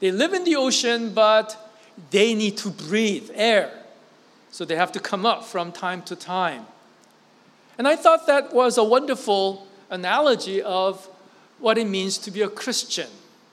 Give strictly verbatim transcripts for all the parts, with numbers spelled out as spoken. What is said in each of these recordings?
They live in the ocean, but they need to breathe air. So they have to come up from time to time. And I thought that was a wonderful analogy of what it means to be a Christian.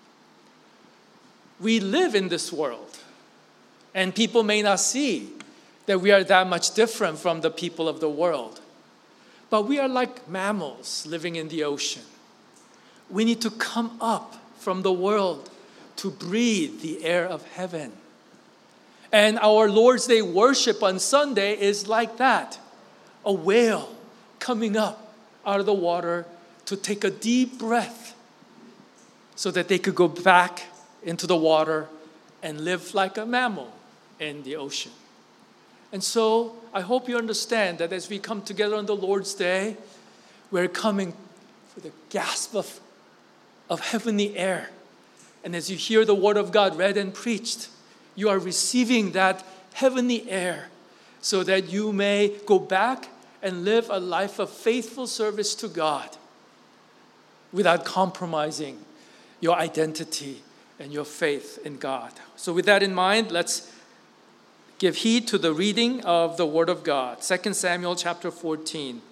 We live in this world, and people may not see that we are that much different from the people of the world. But we are like mammals living in the ocean. We need to come up from the world to breathe the air of heaven. And our Lord's Day worship on Sunday is like that. A whale coming up out of the water to take a deep breath so that they could go back into the water and live like a mammal in the ocean. And so I hope you understand that as we come together on the Lord's Day, we're coming for the gasp of, of heavenly air. And as you hear the Word of God read and preached, you are receiving that heavenly air so that you may go back and live a life of faithful service to God without compromising your identity and your faith in God. So with that in mind, let's give heed to the reading of the Word of God. Second Samuel chapter fourteen.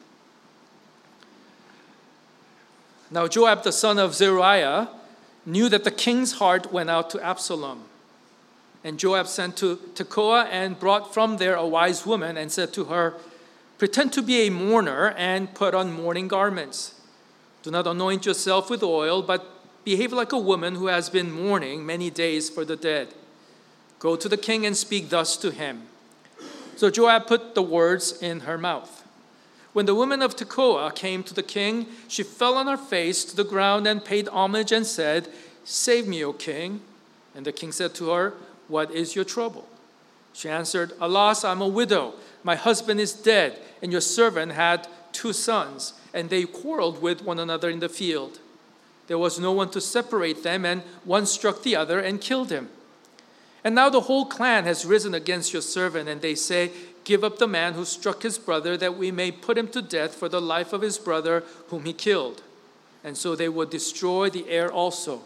Now Joab the son of Zeruiah knew that the king's heart went out to Absalom. And Joab sent to Tekoa and brought from there a wise woman and said to her, "Pretend to be a mourner and put on mourning garments. Do not anoint yourself with oil, but behave like a woman who has been mourning many days for the dead. Go to the king and speak thus to him." So Joab put the words in her mouth. When the woman of Tekoa came to the king, she fell on her face to the ground and paid homage and said, "Save me, O king." And the king said to her, "What is your trouble?" She answered, "Alas, I am a widow. My husband is dead, and your servant had two sons, and they quarreled with one another in the field. There was no one to separate them, and one struck the other and killed him. And now the whole clan has risen against your servant, and they say, 'Give up the man who struck his brother, that we may put him to death for the life of his brother whom he killed.' And so they would destroy the heir also.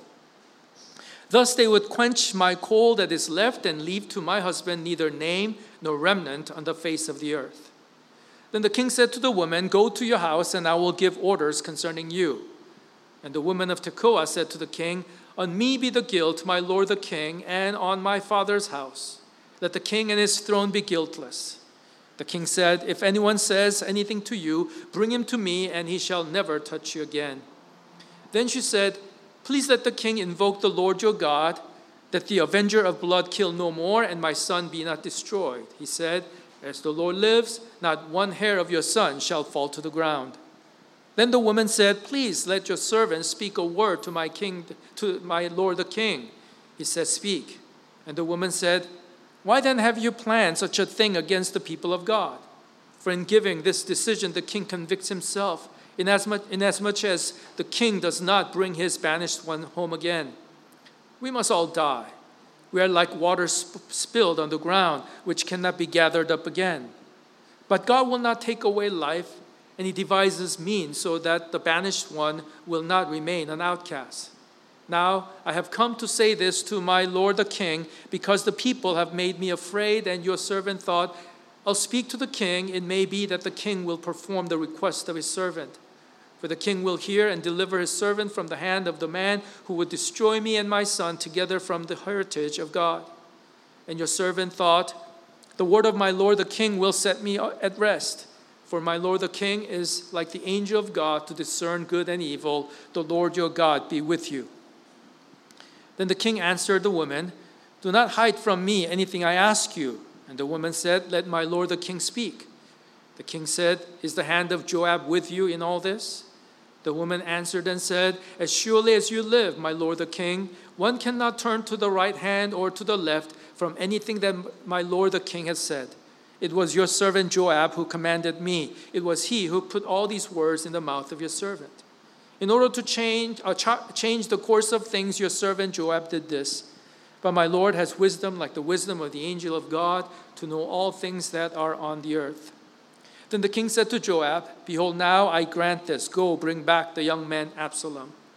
Thus they would quench my coal that is left and leave to my husband neither name nor remnant on the face of the earth." Then the king said to the woman, "Go to your house, and I will give orders concerning you." And the woman of Tekoa said to the king, "On me be the guilt, my lord the king, and on my father's house. Let the king and his throne be guiltless." The king said, "If anyone says anything to you, bring him to me, and he shall never touch you again." Then she said, "Please let the king invoke the Lord your God, that the avenger of blood kill no more, and my son be not destroyed." He said, "As the Lord lives, not one hair of your son shall fall to the ground." Then the woman said, "Please let your servant speak a word to my king, to my lord the king." He said, "Speak." And the woman said, "Why then have you planned such a thing against the people of God? For in giving this decision, the king convicts himself, inasmuch, inasmuch as the king does not bring his banished one home again. We must all die. We are like water sp- spilled on the ground, which cannot be gathered up again. But God will not take away life, and he devises means so that the banished one will not remain an outcast. Now I have come to say this to my lord the king, because the people have made me afraid, and your servant thought, 'I'll speak to the king. It may be that the king will perform the request of his servant. For the king will hear and deliver his servant from the hand of the man who would destroy me and my son together from the heritage of God.' And your servant thought, 'The word of my lord the king will set me at rest. For my lord the king is like the angel of God to discern good and evil. The Lord your God be with you.' Then the king answered the woman, 'Do not hide from me anything I ask you.' And the woman said, 'Let my lord the king speak.' The king said, 'Is the hand of Joab with you in all this?' The woman answered and said, 'As surely as you live, my lord the king, one cannot turn to the right hand or to the left from anything that my lord the king has said. It was your servant Joab who commanded me. It was he who put all these words in the mouth of your servant. In order to change, uh, ch- change the course of things, your servant Joab did this. But my Lord has wisdom like the wisdom of the angel of God to know all things that are on the earth.' Then the king said to Joab, 'Behold, now I grant this. Go, bring back the young man Absalom.'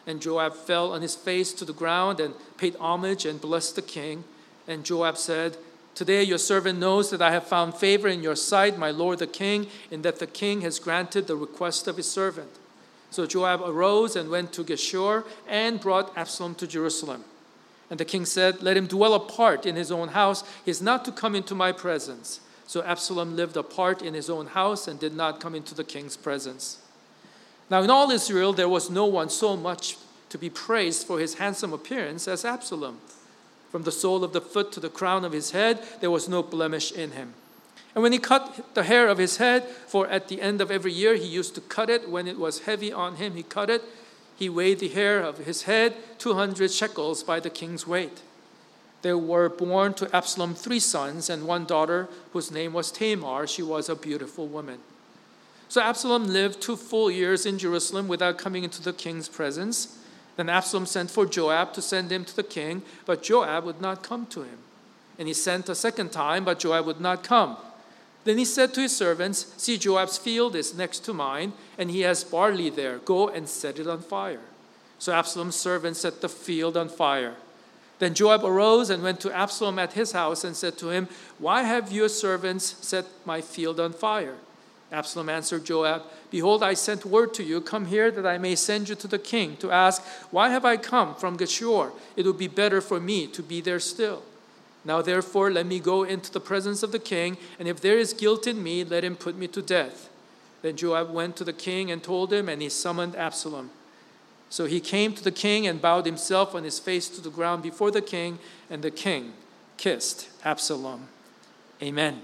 And Joab fell on his face to the ground and paid homage and blessed the king. And Joab said, "Today your servant knows that I have found favor in your sight, my lord the king, in that the king has granted the request of his servant." So Joab arose and went to Geshur and brought Absalom to Jerusalem. And the king said, "Let him dwell apart in his own house. He is not to come into my presence." So Absalom lived apart in his own house and did not come into the king's presence. Now in all Israel there was no one so much to be praised for his handsome appearance as Absalom. From the sole of the foot to the crown of his head, there was no blemish in him. And when he cut the hair of his head, for at the end of every year he used to cut it, when it was heavy on him, he cut it. He weighed the hair of his head two hundred shekels by the king's weight. There were born to Absalom three sons and one daughter, whose name was Tamar. She was a beautiful woman. So Absalom lived two full years in Jerusalem without coming into the king's presence. Then Absalom sent for Joab to send him to the king, but Joab would not come to him. And he sent a second time, but Joab would not come. Then he said to his servants, "See, Joab's field is next to mine, and he has barley there. Go and set it on fire." So Absalom's servants set the field on fire. Then Joab arose and went to Absalom at his house and said to him, "Why have your servants set my field on fire?" Absalom answered Joab, "Behold, I sent word to you, 'Come here that I may send you to the king,' to ask, 'Why have I come from Geshur? It would be better for me to be there still.' Now therefore let me go into the presence of the king, and if there is guilt in me, let him put me to death." Then Joab went to the king and told him, and he summoned Absalom. So he came to the king and bowed himself on his face to the ground before the king, and the king kissed Absalom. Amen.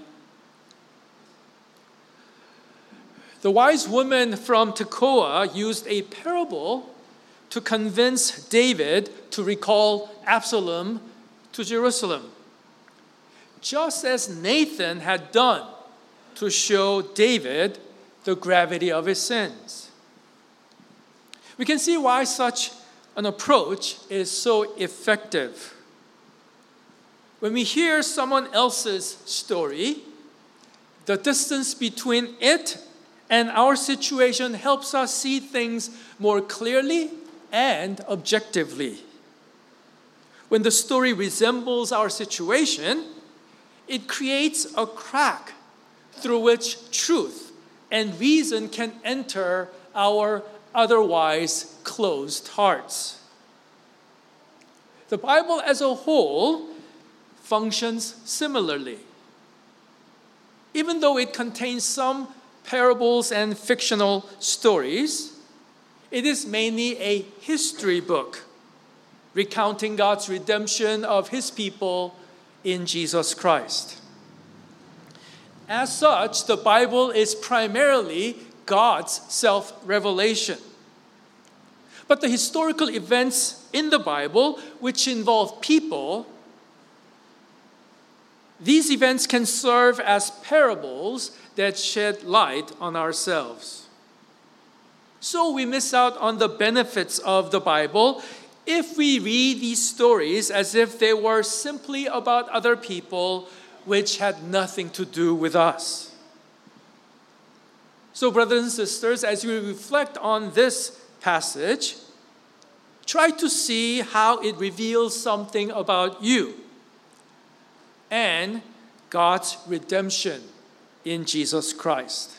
The wise woman from Tekoa used a parable to convince David to recall Absalom to Jerusalem, just as Nathan had done to show David the gravity of his sins. We can see why such an approach is so effective. When we hear someone else's story, the distance between it and our situation helps us see things more clearly and objectively. When the story resembles our situation, it creates a crack through which truth and reason can enter our otherwise closed hearts. The Bible as a whole functions similarly. Even though it contains some parables and fictional stories, it is mainly a history book recounting God's redemption of his people in Jesus Christ. As such, the Bible is primarily God's self-revelation. But the historical events in the Bible, which involve people, these events can serve as parables that shed light on ourselves. So we miss out on the benefits of the Bible if we read these stories as if they were simply about other people which had nothing to do with us. So, brothers and sisters, as we reflect on this passage, try to see how it reveals something about you and God's redemption in Jesus Christ.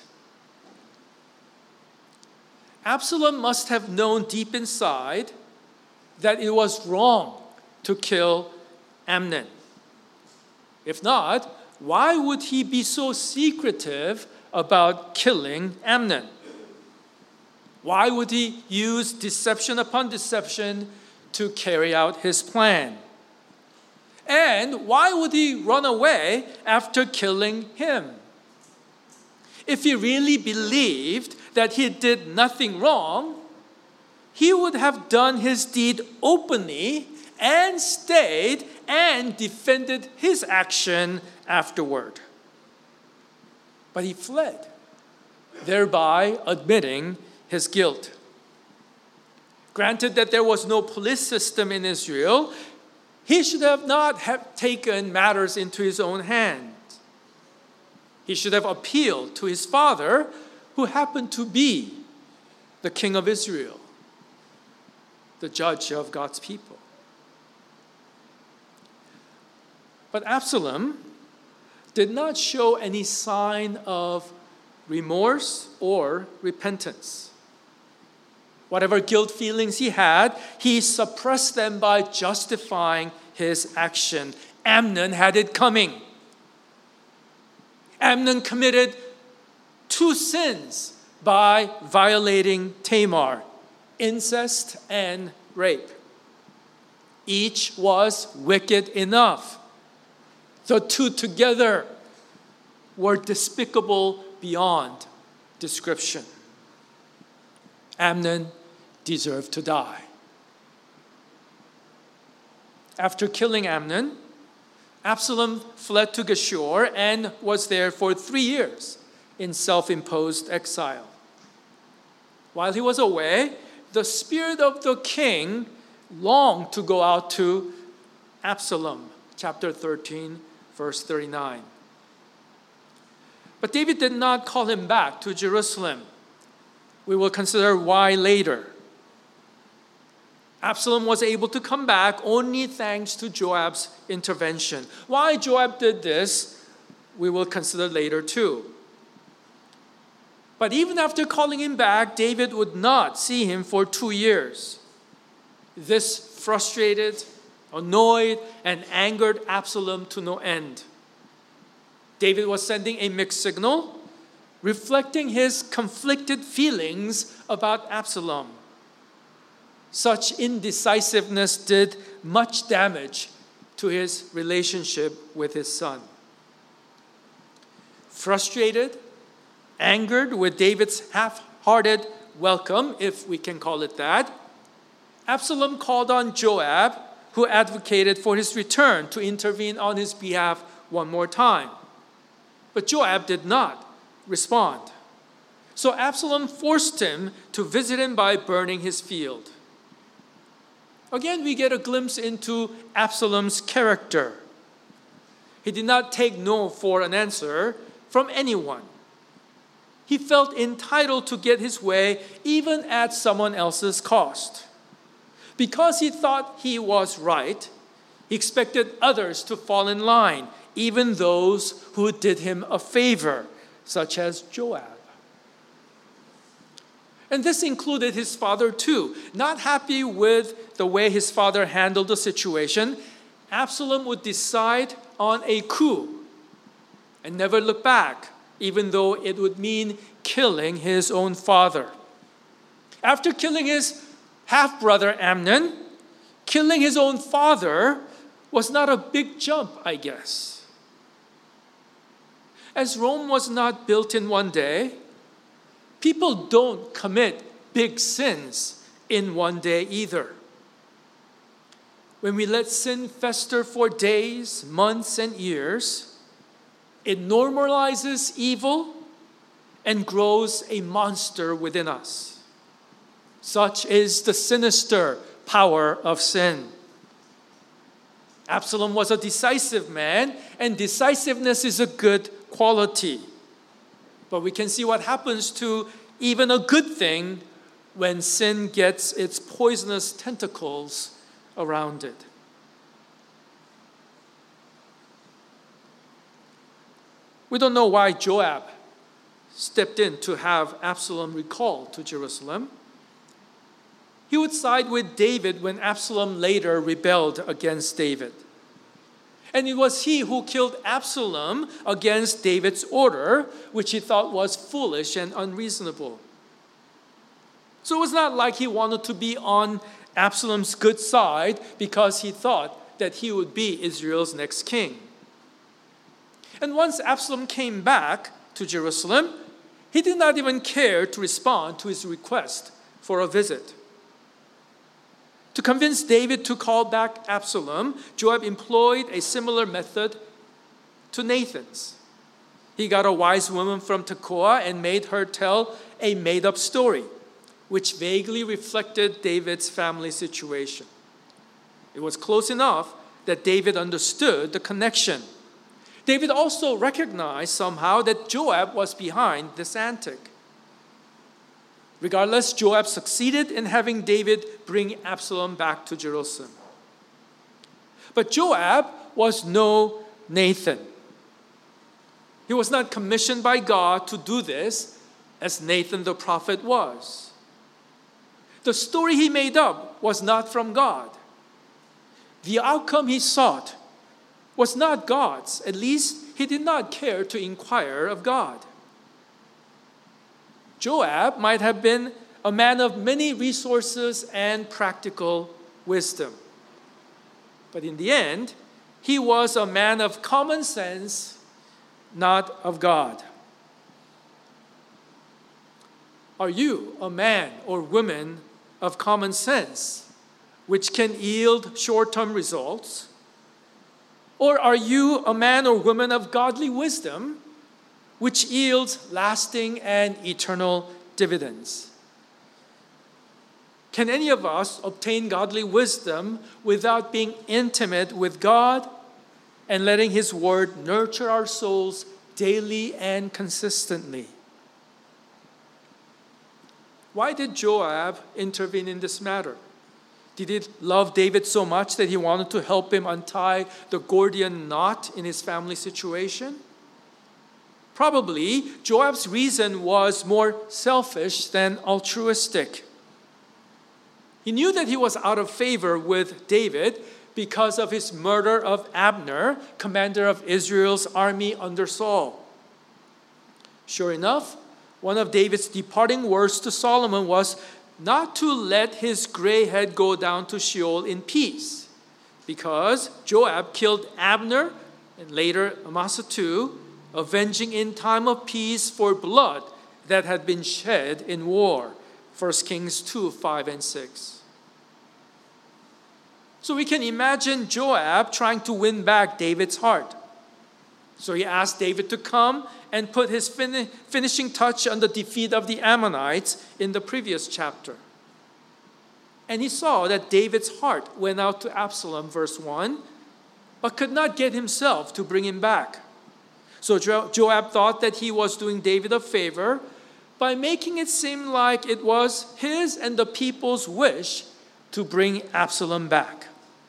Absalom must have known deep inside that it was wrong to kill Amnon. If not, why would he be so secretive about killing Amnon? Why would he use deception upon deception to carry out his plan? And why would he run away after killing him? If he really believed that he did nothing wrong, he would have done his deed openly and stayed and defended his action afterward. But he fled, thereby admitting his guilt. Granted that there was no police system in Israel, he should have not have taken matters into his own hands. He should have appealed to his father, who happened to be the king of Israel. the judge of God's people. But Absalom did not show any sign of remorse or repentance. Whatever guilt feelings he had, he suppressed them by justifying his action. Amnon had it coming. Amnon committed two sins by violating Tamar, incest and rape. Each was wicked enough. The two together were despicable beyond description. Amnon deserved to die. After killing Amnon, Absalom fled to Geshur and was there for three years in self-imposed exile. While he was away, the spirit of the king longed to go out to Absalom, chapter thirteen, verse thirty-nine. But David did not call him back to Jerusalem. We will consider why later. Absalom was able to come back only thanks to Joab's intervention. Why Joab did this, we will consider later too. But even after calling him back, David would not see him for two years. This frustrated, annoyed, and angered Absalom to no end. David was sending a mixed signal, reflecting his conflicted feelings about Absalom. Such indecisiveness did much damage to his relationship with his son. Frustrated, angered with David's half-hearted welcome, if we can call it that, Absalom called on Joab, who advocated for his return, to intervene on his behalf one more time. But Joab did not respond. So Absalom forced him to visit him by burning his field. Again, we get a glimpse into Absalom's character. He did not take no for an answer from anyone. He felt entitled to get his way even at someone else's cost. Because he thought he was right, he expected others to fall in line, even those who did him a favor, such as Joab. And this included his father too. Not happy with the way his father handled the situation, Absalom would decide on a coup and never look back, even though it would mean killing his own father. After killing his half-brother Amnon, killing his own father was not a big jump, I guess. As Rome was not built in one day, people don't commit big sins in one day either. When we let sin fester for days, months, and years, it normalizes evil and grows a monster within us. Such is the sinister power of sin. Absalom was a decisive man, and decisiveness is a good quality. But we can see what happens to even a good thing when sin gets its poisonous tentacles around it. We don't know why Joab stepped in to have Absalom recalled to Jerusalem. He would side with David when Absalom later rebelled against David. And it was he who killed Absalom against David's order, which he thought was foolish and unreasonable. So it was not like he wanted to be on Absalom's good side because he thought that he would be Israel's next king. And once Absalom came back to Jerusalem, he did not even care to respond to his request for a visit. To convince David to call back Absalom, Joab employed a similar method to Nathan's. He got a wise woman from Tekoa and made her tell a made-up story, which vaguely reflected David's family situation. It was close enough that David understood the connection. David also recognized somehow that Joab was behind this antic. Regardless, Joab succeeded in having David bring Absalom back to Jerusalem. But Joab was no Nathan. He was not commissioned by God to do this as Nathan the prophet was. The story he made up was not from God. The outcome he sought was not God's. At least he did not care to inquire of God. Joab might have been a man of many resources and practical wisdom. But in the end, he was a man of common sense, not of God. Are you a man or woman of common sense, which can yield short-term results? Or are you a man or woman of godly wisdom, which yields lasting and eternal dividends? Can any of us obtain godly wisdom without being intimate with God and letting His Word nurture our souls daily and consistently? Why did Joab intervene in this matter? Did he love David so much that he wanted to help him untie the Gordian knot in his family situation? Probably, Joab's reason was more selfish than altruistic. He knew that he was out of favor with David because of his murder of Abner, commander of Israel's army under Saul. Sure enough, one of David's departing words to Solomon was not to let his gray head go down to Sheol in peace, because Joab killed Abner and later Amasa too, avenging in time of peace for blood that had been shed in war. First Kings two, five, and six. So we can imagine Joab trying to win back David's heart. So he asked David to come and put his fin- finishing touch on the defeat of the Ammonites in the previous chapter. And he saw that David's heart went out to Absalom, verse one, but could not get himself to bring him back. So jo- Joab thought that he was doing David a favor by making it seem like it was his and the people's wish to bring Absalom back.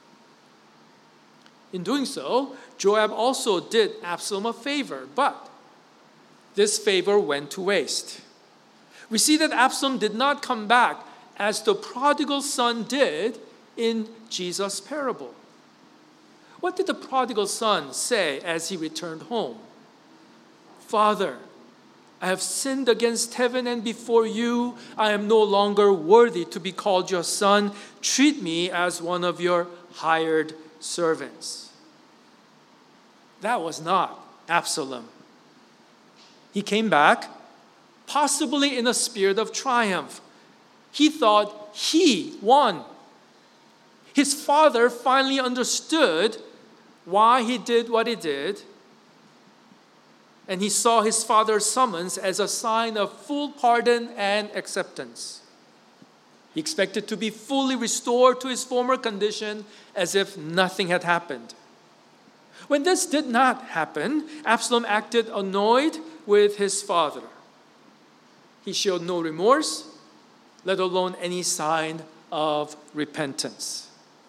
In doing so, Joab also did Absalom a favor, but this favor went to waste. We see that Absalom did not come back as the prodigal son did in Jesus' parable. What did the prodigal son say as he returned home? "Father, I have sinned against heaven and before you. I am no longer worthy to be called your son. Treat me as one of your hired servants." That was not Absalom. He came back, possibly in a spirit of triumph. He thought he won. His father finally understood why he did what he did, and he saw his father's summons as a sign of full pardon and acceptance. He expected to be fully restored to his former condition as if nothing had happened. When this did not happen, Absalom acted annoyed with his father. He showed no remorse, let alone any sign of repentance.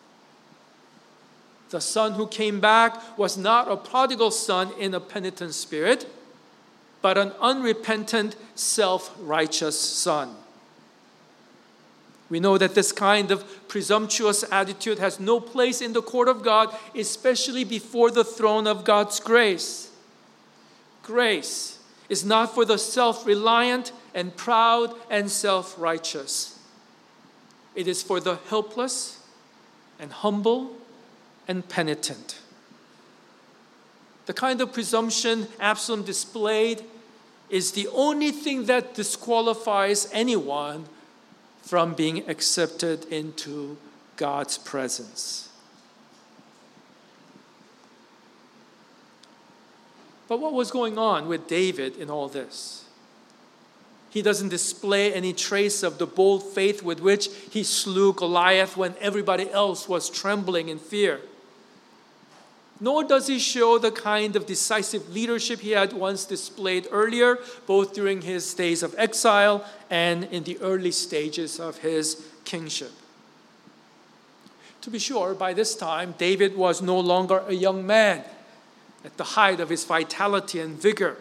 The son who came back was not a prodigal son in a penitent spirit, but an unrepentant, self-righteous son. We know that this kind of presumptuous attitude has no place in the court of God, especially before the throne of God's grace. Grace is not for the self-reliant and proud and self-righteous. It is for the helpless and humble and penitent. The kind of presumption Absalom displayed is the only thing that disqualifies anyone from being accepted into God's presence. But what was going on with David in all this? He doesn't display any trace of the bold faith with which he slew Goliath when everybody else was trembling in fear. nor does he show the kind of decisive leadership he had once displayed earlier, both during his days of exile and in the early stages of his kingship. To be sure, by this time, David was no longer a young man at the height of his vitality and vigor.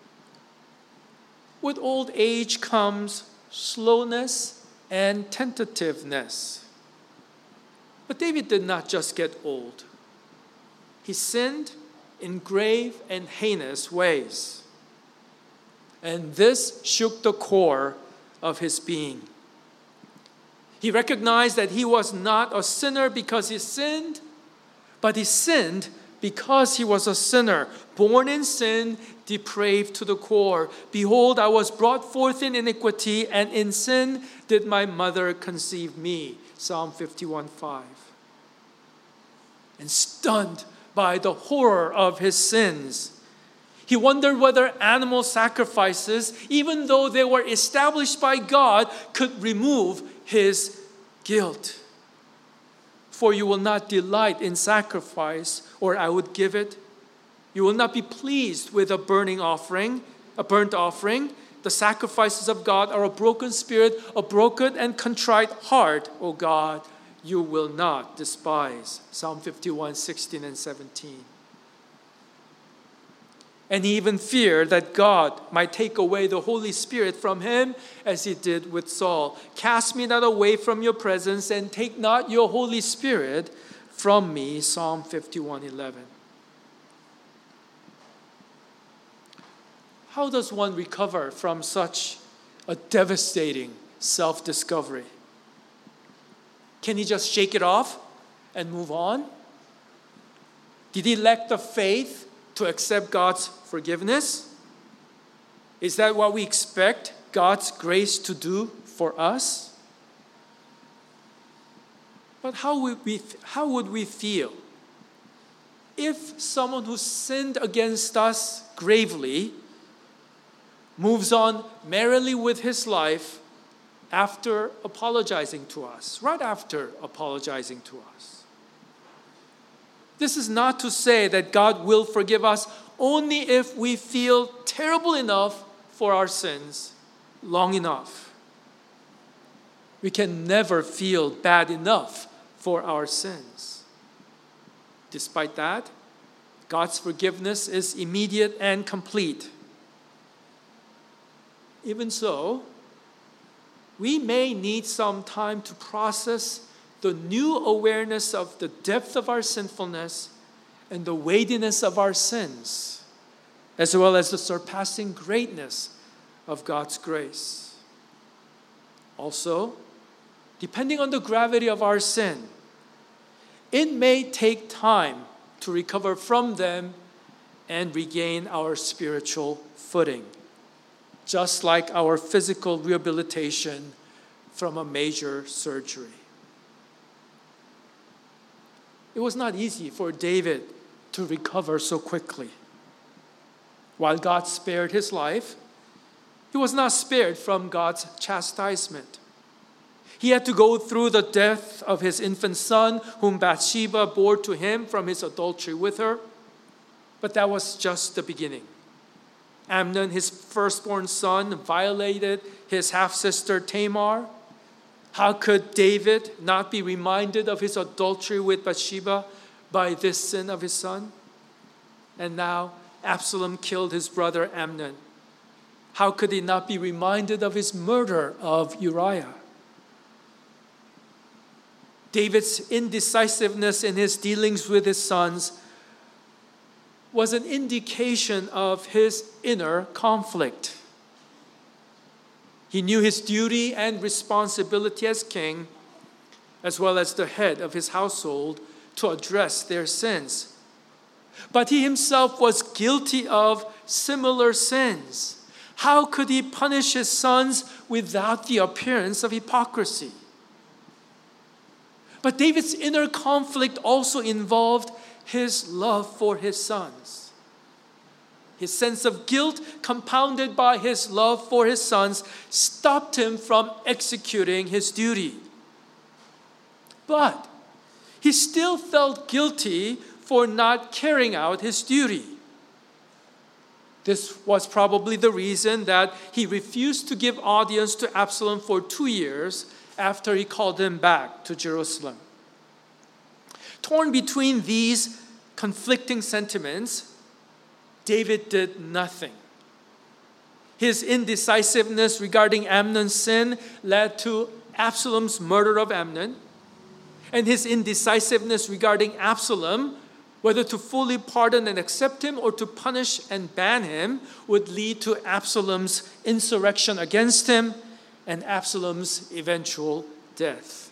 With old age comes slowness and tentativeness. But David did not just get old. He sinned in grave and heinous ways. And this shook the core of his being. He recognized that he was not a sinner because he sinned, but he sinned because he was a sinner, born in sin, depraved to the core. Behold, I was brought forth in iniquity, and in sin did my mother conceive me. Psalm fifty-one five. And stunned by the horror of his sins, he wondered whether animal sacrifices, even though they were established by God, could remove his guilt. For you will not delight in sacrifice, or I would give it. You will not be pleased with a burning offering, a burnt offering. The sacrifices of God are a broken spirit, a broken and contrite heart, O God, you will not despise. Psalm fifty-one, sixteen and seventeen. And he even feared that God might take away the Holy Spirit from him as he did with Saul. Cast me not away from your presence, and take not your Holy Spirit from me. Psalm fifty-one, eleven. How does one recover from such a devastating self-discovery? Can he just shake it off and move on? Did he lack the faith to accept God's forgiveness? Is that what we expect God's grace to do for us? But how would we, how would we feel if someone who sinned against us gravely moves on merrily with his life after apologizing to us, right after apologizing to us? This is not to say that God will forgive us only if we feel terrible enough for our sins long enough. We can never feel bad enough for our sins. Despite that, God's forgiveness is immediate and complete. Even so, we may need some time to process the new awareness of the depth of our sinfulness and the weightiness of our sins, as well as the surpassing greatness of God's grace. Also, depending on the gravity of our sin, it may take time to recover from them and regain our spiritual footing, just like our physical rehabilitation from a major surgery. It was not easy for David to recover so quickly. While God spared his life, he was not spared from God's chastisement. He had to go through the death of his infant son, whom Bathsheba bore to him from his adultery with her. But that was just the beginning. Amnon, his firstborn son, violated his half-sister Tamar. How could David not be reminded of his adultery with Bathsheba by this sin of his son? And now Absalom killed his brother Amnon. How could he not be reminded of his murder of Uriah? David's indecisiveness in his dealings with his sons was an indication of his inner conflict. He knew his duty and responsibility as king, as well as the head of his household, to address their sins. But he himself was guilty of similar sins. How could he punish his sons without the appearance of hypocrisy? But David's inner conflict also involved his love for his sons. His sense of guilt, compounded by his love for his sons, stopped him from executing his duty. But he still felt guilty for not carrying out his duty. This was probably the reason that he refused to give audience to Absalom for two years after he called him back to Jerusalem. Torn between these conflicting sentiments, David did nothing. His indecisiveness regarding Amnon's sin led to Absalom's murder of Amnon, and his indecisiveness regarding Absalom, whether to fully pardon and accept him or to punish and ban him, would lead to Absalom's insurrection against him and Absalom's eventual death.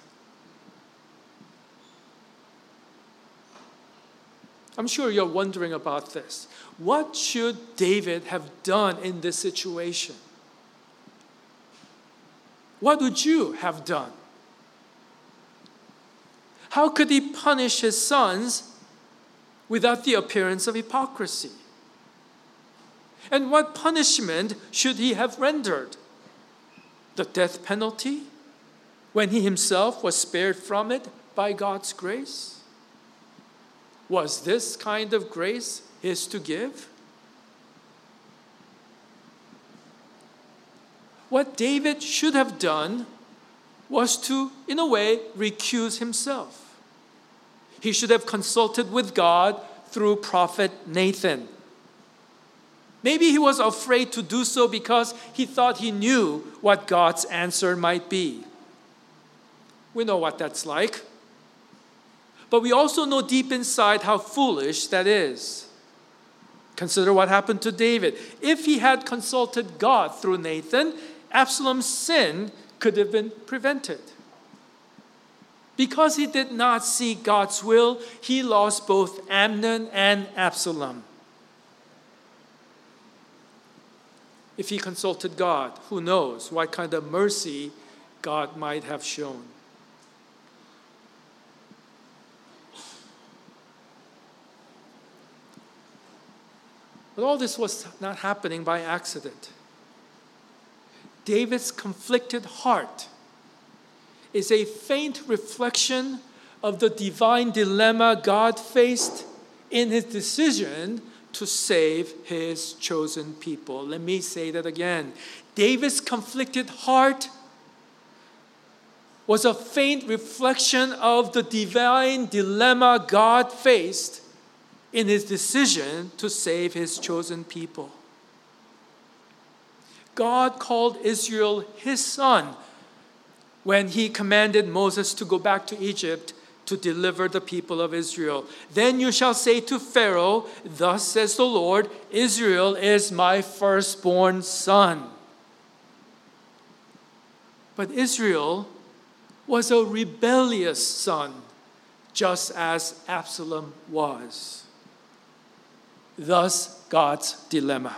I'm sure you're wondering about this. What should David have done in this situation? What would you have done? How could he punish his sons without the appearance of hypocrisy? And what punishment should he have rendered? The death penalty, when he himself was spared from it by God's grace? Was this kind of grace his to give? What David should have done was to, in a way, recuse himself. He should have consulted with God through prophet Nathan. Maybe he was afraid to do so because he thought he knew what God's answer might be. We know what that's like. But we also know deep inside how foolish that is. Consider what happened to David. If he had consulted God through Nathan, Absalom's sin could have been prevented. Because he did not seek God's will, he lost both Amnon and Absalom. If he consulted God, who knows what kind of mercy God might have shown. But all this was not happening by accident. David's conflicted heart is a faint reflection of the divine dilemma God faced in his decision to save his chosen people. Let me say that again. David's conflicted heart was a faint reflection of the divine dilemma God faced in his decision to save his chosen people. God called Israel his son when he commanded Moses to go back to Egypt to deliver the people of Israel. Then you shall say to Pharaoh, thus says the Lord, Israel is my firstborn son. But Israel was a rebellious son, just as Absalom was. Thus, God's dilemma.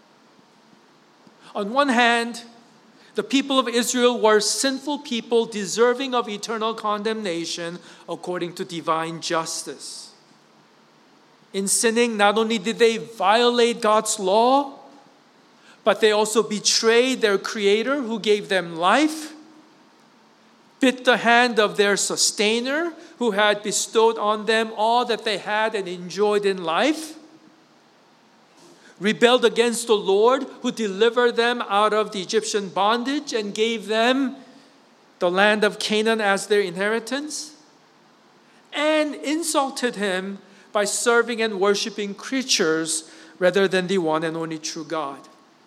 On one hand, the people of Israel were sinful people deserving of eternal condemnation according to divine justice. In sinning, not only did they violate God's law, but they also betrayed their Creator who gave them life, bit the hand of their sustainer who had bestowed on them all that they had and enjoyed in life, rebelled against the Lord who delivered them out of the Egyptian bondage and gave them the land of Canaan as their inheritance, and insulted him by serving and worshiping creatures rather than the one and only true God.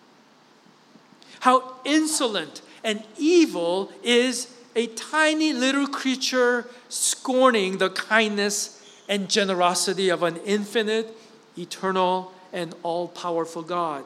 How insolent and evil is a tiny little creature scorning the kindness and generosity of an infinite, eternal, and all-powerful God.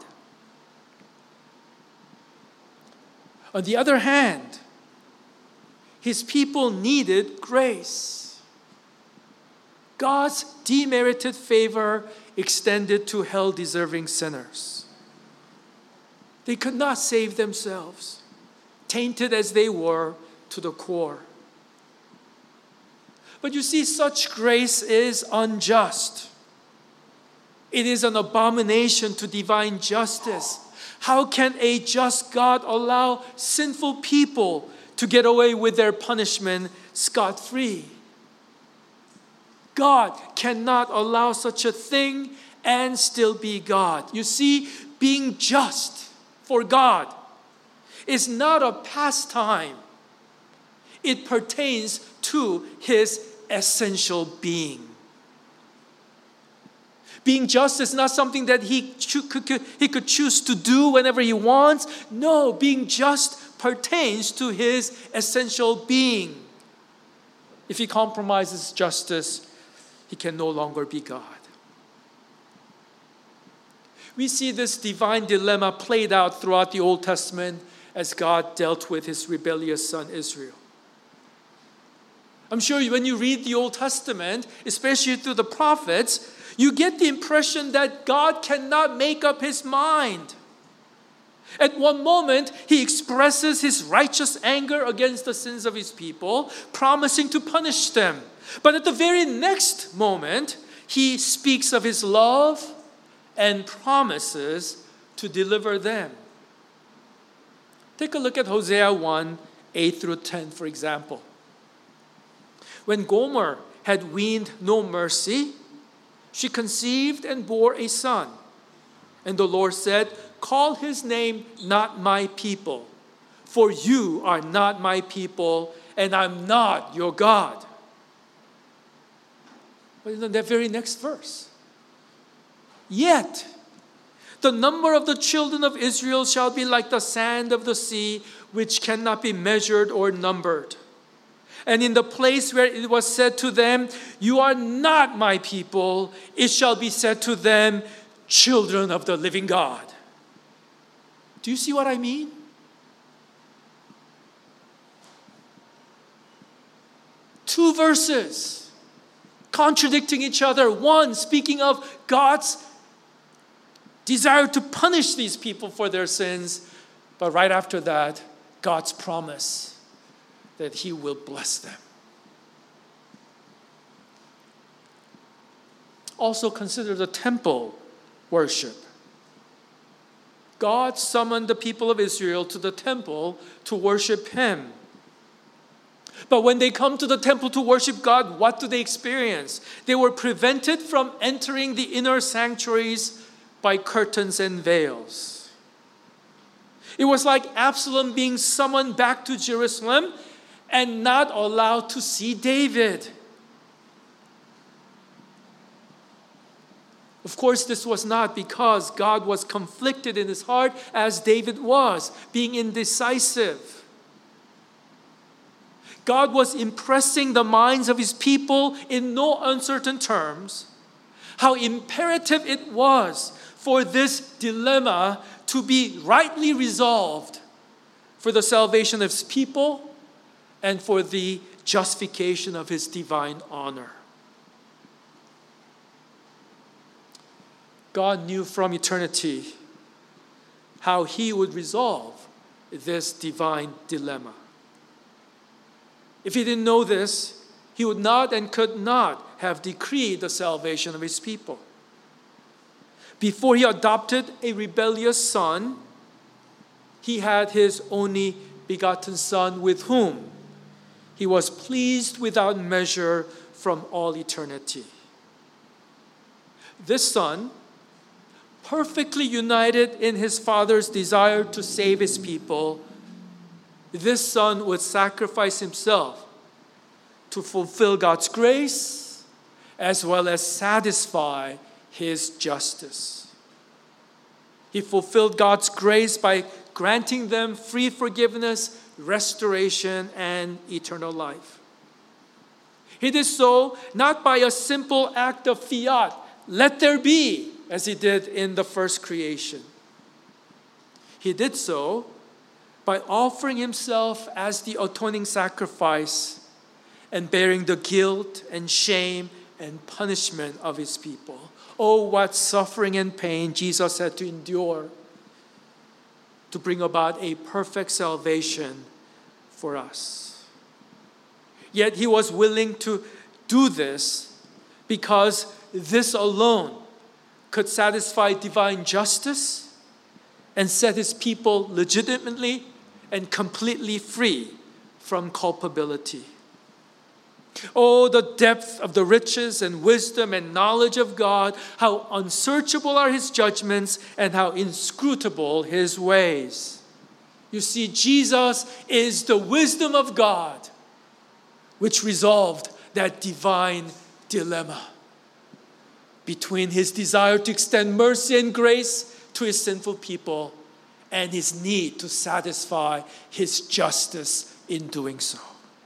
On the other hand, his people needed grace. God's demerited favor extended to hell-deserving sinners. They could not save themselves, tainted as they were to the core. But you see, such grace is unjust. It is an abomination to divine justice. How can a just God allow sinful people to get away with their punishment scot-free? God cannot allow such a thing and still be God. You see, being just for God is not a pastime. It pertains to His essential being. Being just is not something that he, cho- could, he could choose to do whenever he wants. No, being just pertains to His essential being. If he compromises justice, he can no longer be God. We see this divine dilemma played out throughout the Old Testament as God dealt with His rebellious son Israel. I'm sure when you read the Old Testament, especially through the prophets, you get the impression that God cannot make up His mind. At one moment, He expresses His righteous anger against the sins of His people, promising to punish them. But at the very next moment, He speaks of His love and promises to deliver them. Take a look at Hosea one, eight through ten, for example. When Gomer had weaned no mercy, she conceived and bore a son. And the Lord said, "Call his name not my people, for you are not my people, and I'm not your God." But in that very next verse, "Yet the number of the children of Israel shall be like the sand of the sea, which cannot be measured or numbered. And in the place where it was said to them, 'You are not my people,' it shall be said to them, 'Children of the living God.'" Do you see what I mean? Two verses contradicting each other. One speaking of God's desire to punish these people for their sins, but right after that, God's promise that He will bless them. Also consider the temple worship. God summoned the people of Israel to the temple to worship Him. But when they come to the temple to worship God, what do they experience? They were prevented from entering the inner sanctuaries by curtains and veils. It was like Absalom being summoned back to Jerusalem and not allowed to see David. Of course, this was not because God was conflicted in his heart as David was, being indecisive. God was impressing the minds of His people in no uncertain terms how imperative it was for this dilemma to be rightly resolved for the salvation of His people and for the justification of His divine honor. God knew from eternity how He would resolve this divine dilemma. If He didn't know this, He would not and could not have decreed the salvation of His people. Before He adopted a rebellious son, He had His only begotten Son with whom He was pleased without measure from all eternity. This Son, perfectly united in His Father's desire to save His people, this Son would sacrifice Himself to fulfill God's grace as well as satisfy His justice. He fulfilled God's grace by granting them free forgiveness, restoration, and eternal life. He did so not by a simple act of fiat, "Let there be," as He did in the first creation. He did so by offering Himself as the atoning sacrifice and bearing the guilt and shame and punishment of His people. Oh, what suffering and pain Jesus had to endure to bring about a perfect salvation for us. Yet He was willing to do this because this alone could satisfy divine justice and set His people legitimately and completely free from culpability. Oh, the depth of the riches and wisdom and knowledge of God, how unsearchable are his judgments and how inscrutable his ways. You see, Jesus is the wisdom of God, which resolved that divine dilemma between his desire to extend mercy and grace to his sinful people and his need to satisfy his justice in doing so.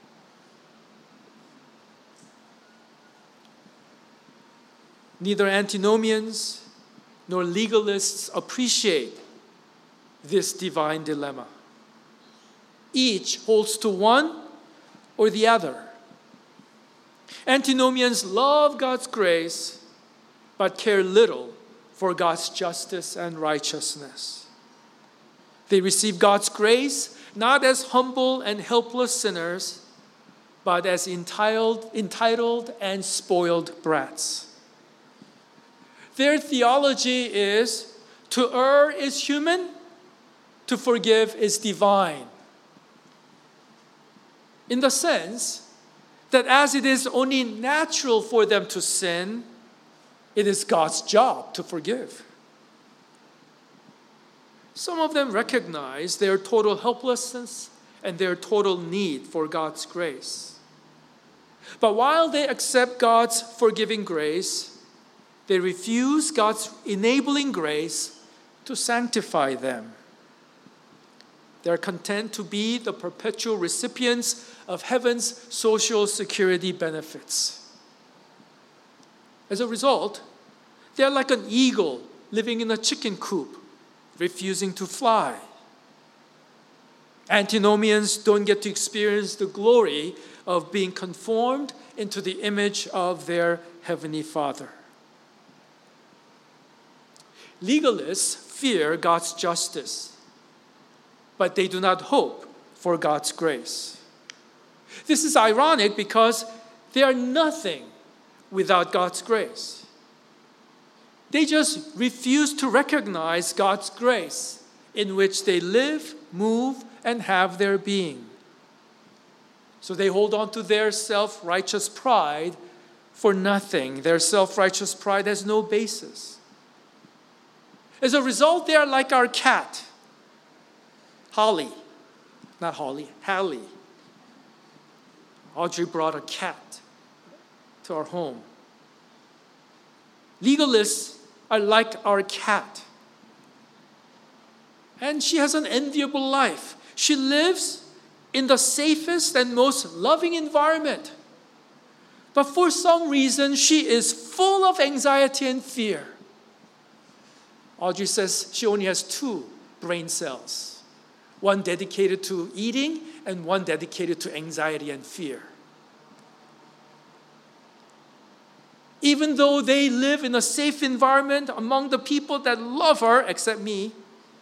Neither antinomians nor legalists appreciate this divine dilemma. Each holds to one or the other. Antinomians love God's grace, but care little for God's justice and righteousness. They receive God's grace not as humble and helpless sinners, but as entitled, entitled and spoiled brats. Their theology is to err is human, to forgive is divine. In the sense that as it is only natural for them to sin, it is God's job to forgive. Some of them recognize their total helplessness and their total need for God's grace. But while they accept God's forgiving grace, they refuse God's enabling grace to sanctify them. They are content to be the perpetual recipients of heaven's social security benefits. As a result, they are like an eagle living in a chicken coop, refusing to fly. Antinomians don't get to experience the glory of being conformed into the image of their heavenly Father. Legalists fear God's justice, but they do not hope for God's grace. This is ironic because they are nothing without God's grace. They just refuse to recognize God's grace in which they live, move, and have their being. So they hold on to their self-righteous pride for nothing. Their self-righteous pride has no basis. As a result, they are like our cat, Holly. Not Holly, Hallie. Audrey brought a cat to our home. Legalists are like our cat. And she has an enviable life. She lives in the safest and most loving environment. But for some reason, she is full of anxiety and fear. Audrey says she only has two brain cells, one dedicated to eating and one dedicated to anxiety and fear. Even though they live in a safe environment among the people that love her, except me,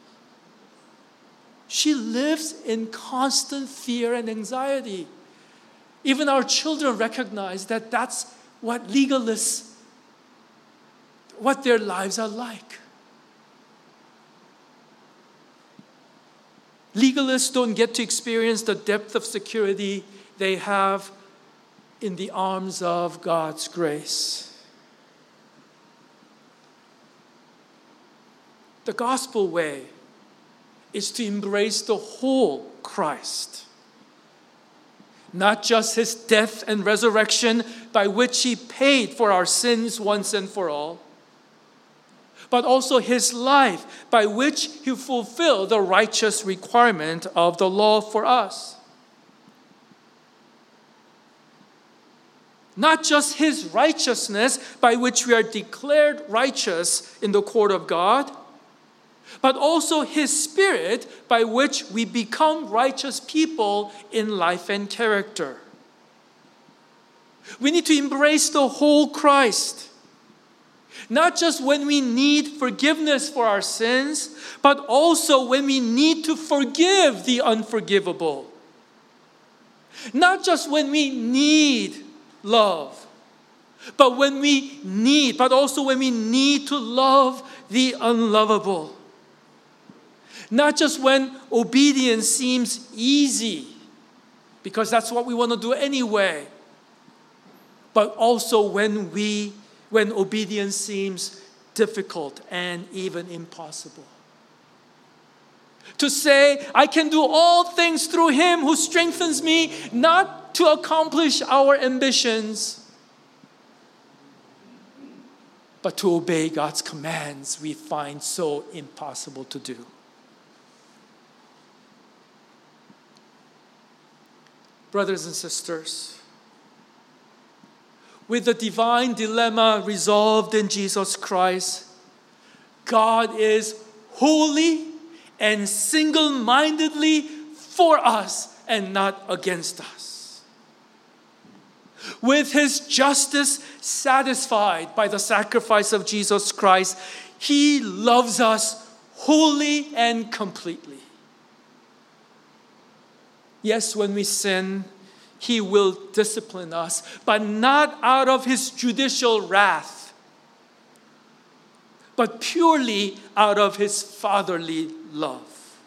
she lives in constant fear and anxiety. Even our children recognize that that's what legalists, what their lives are like. Legalists don't get to experience the depth of security they have in the arms of God's grace. The gospel way is to embrace the whole Christ. Not just his death and resurrection by which he paid for our sins once and for all, but also his life by which he fulfilled the righteous requirement of the law for us. Not just his righteousness by which we are declared righteous in the court of God, but also his Spirit by which we become righteous people in life and character. We need to embrace the whole Christ. Not just when we need forgiveness for our sins, but also when we need to forgive the unforgivable. Not just when we need love, but when we need, but also when we need to love the unlovable. Not just when obedience seems easy, because that's what we want to do anyway, but also when we, when obedience seems difficult and even impossible. To say, I can do all things through Him who strengthens me, not to accomplish our ambitions, but to obey God's commands we find so impossible to do. Brothers and sisters, with the divine dilemma resolved in Jesus Christ, God is holy and single-mindedly for us and not against us. With His justice satisfied by the sacrifice of Jesus Christ, He loves us wholly and completely. Yes, when we sin, He will discipline us, but not out of His judicial wrath, but purely out of His fatherly love.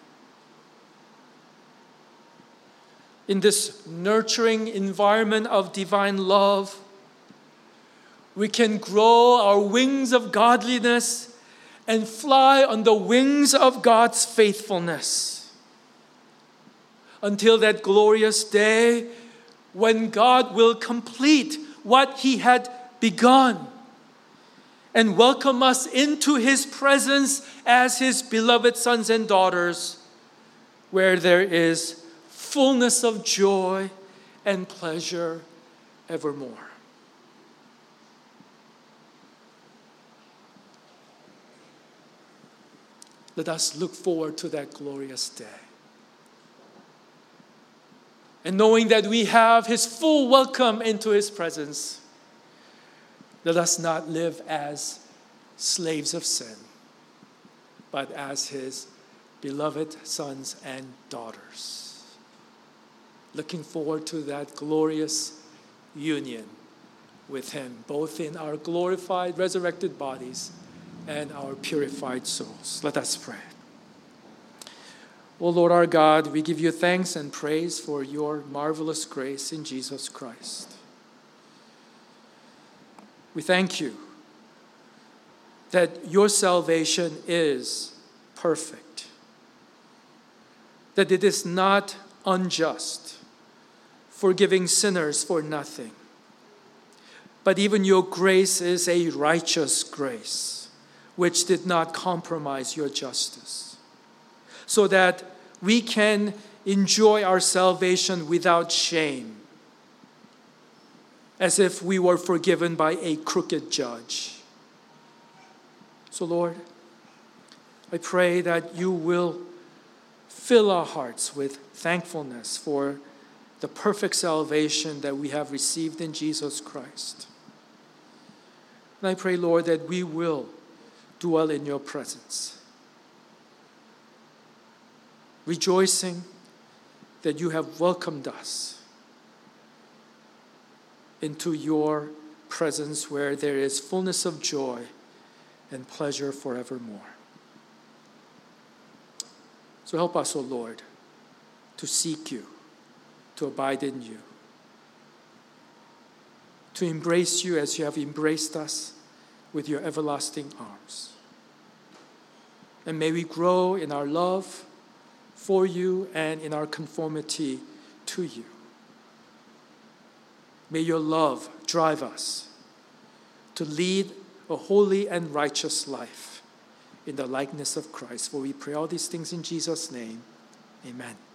In this nurturing environment of divine love, we can grow our wings of godliness and fly on the wings of God's faithfulness until that glorious day when God will complete what He had begun and welcome us into His presence as His beloved sons and daughters, where there is fullness of joy and pleasure evermore. Let us look forward to that glorious day. And knowing that we have His full welcome into His presence, let us not live as slaves of sin, but as His beloved sons and daughters, looking forward to that glorious union with Him, both in our glorified, resurrected bodies and our purified souls. Let us pray. O Lord our God, we give You thanks and praise for Your marvelous grace in Jesus Christ. We thank You that Your salvation is perfect, that it is not unjust, forgiving sinners for nothing, but even Your grace is a righteous grace, which did not compromise Your justice, so that we can enjoy our salvation without shame, as if we were forgiven by a crooked judge. So Lord, I pray that You will fill our hearts with thankfulness for the perfect salvation that we have received in Jesus Christ. And I pray, Lord, that we will dwell in Your presence, rejoicing that You have welcomed us into Your presence where there is fullness of joy and pleasure forevermore. So help us, O Lord, to seek You, to abide in You, to embrace You as You have embraced us with Your everlasting arms. And may we grow in our love for You and in our conformity to You. May Your love drive us to lead a holy and righteous life in the likeness of Christ. For we pray all these things in Jesus' name. Amen.